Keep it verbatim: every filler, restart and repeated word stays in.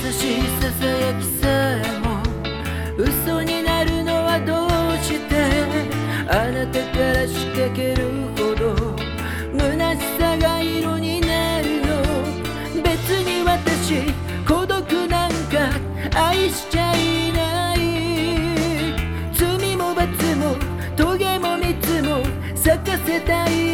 しいささやきさえも嘘になるのはどうして？あなたから仕掛けるほど虚しさが色になるの。別に私孤独なんか愛しちゃいない。罪も罰も棘も蜜も咲かせたい。